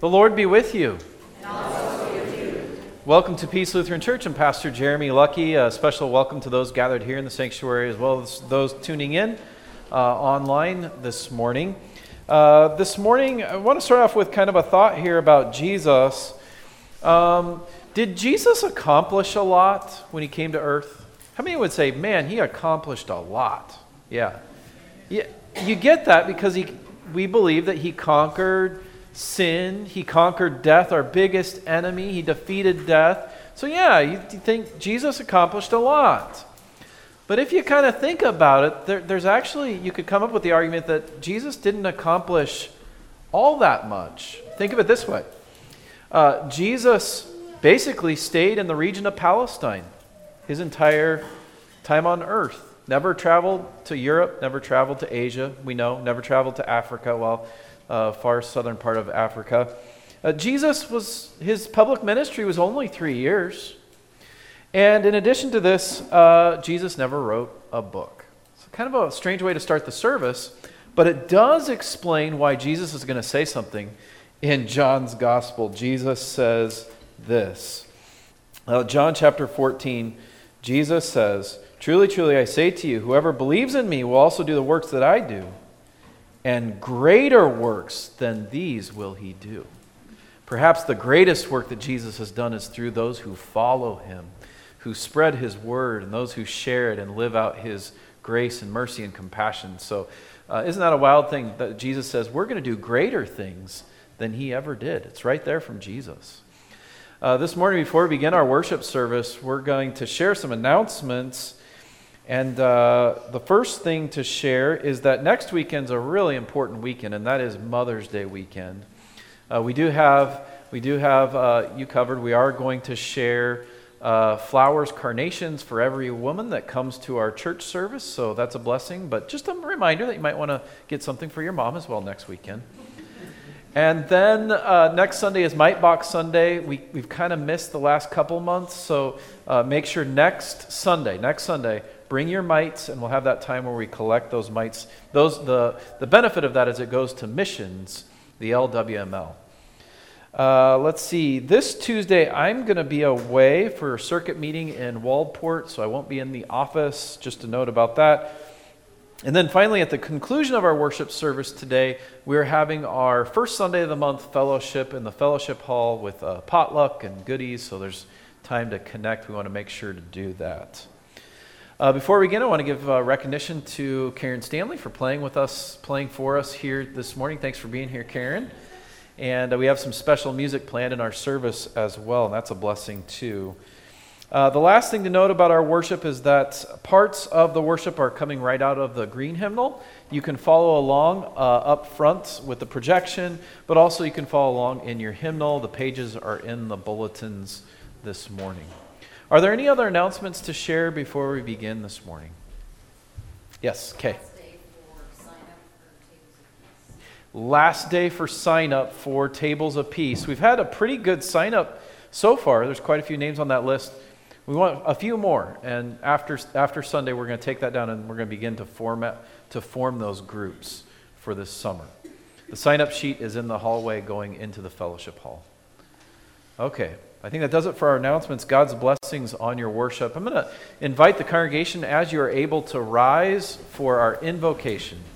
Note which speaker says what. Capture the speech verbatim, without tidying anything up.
Speaker 1: The Lord be with you.
Speaker 2: And also with you.
Speaker 1: Welcome to Peace Lutheran Church. I'm Pastor Jeremy Lucky. A special welcome to those gathered here in the sanctuary as well as those tuning in uh, online this morning. Uh, this morning, I want to start off with kind of a thought here about Jesus. Um, did Jesus accomplish a lot when he came to earth? How many would say, man, he accomplished a lot? Yeah. Yeah, you get that because he, we believe that he conquered sin, he conquered death, our biggest enemy. He defeated death. So yeah, you, you think Jesus accomplished a lot. But if you kind of think about it, there, there's actually, you could come up with the argument that Jesus didn't accomplish all that much. Think of it this way. Uh, Jesus basically stayed in the region of Palestine his entire time on earth. Never traveled to Europe, never traveled to Asia, we know, never traveled to Africa, well, uh, far southern part of Africa. Uh, Jesus was, his public ministry was only three years. And in addition to this, uh, Jesus never wrote a book. It's kind of a strange way to start the service, but it does explain why Jesus is going to say something in John's gospel. Jesus says this. Uh, John chapter fourteen, Jesus says, "Truly, truly, I say to you, whoever believes in me will also do the works that I do, and greater works than these will he do." Perhaps the greatest work that Jesus has done is through those who follow him, who spread his word, and those who share it and live out his grace and mercy and compassion. So uh, isn't that a wild thing that Jesus says we're going to do greater things than he ever did? It's right there from Jesus. Uh, this morning, before we begin our worship service, we're going to share some announcements. And uh, the first thing to share is that next weekend's a really important weekend, and that is Mother's Day weekend. Uh, we do have we do have uh, you covered. We are going to share uh, flowers, carnations for every woman that comes to our church service, so that's a blessing. But just a reminder that you might want to get something for your mom as well next weekend. And then uh, next Sunday is Mite Box Sunday. We, we've kind of missed the last couple months, so uh, make sure next Sunday, next Sunday, bring your mites, and we'll have that time where we collect those mites. Those the, the benefit of that is it goes to missions, the L W M L. Uh, let's see. This Tuesday, I'm going to be away for a circuit meeting in Waldport, so I won't be in the office. Just a note about that. And then finally, at the conclusion of our worship service today, we're having our first Sunday of the month fellowship in the fellowship hall with uh, potluck and goodies, so there's time to connect. We want to make sure to do that. Uh, before we begin, I want to give uh, recognition to Karen Stanley for playing with us, playing for us here this morning. Thanks for being here, Karen. And uh, we have some special music planned in our service as well, and that's a blessing too. Uh, the last thing to note about our worship is that parts of the worship are coming right out of the green hymnal. You can follow along uh, up front with the projection, but also you can follow along in your hymnal. The pages are in the bulletins this morning. Are there any other announcements to share before we begin this morning? Yes, Kay. Last day for sign up for Tables of Peace. We've had a pretty good sign up so far. There's quite a few names on that list. We want a few more, and after after Sunday, we're going to take that down and we're going to begin to format to form those groups for this summer. The sign-up sheet is in the hallway going into the fellowship hall. Okay, I think that does it for our announcements. God's blessings on your worship. I'm going to invite the congregation as you are able to rise for our invocation.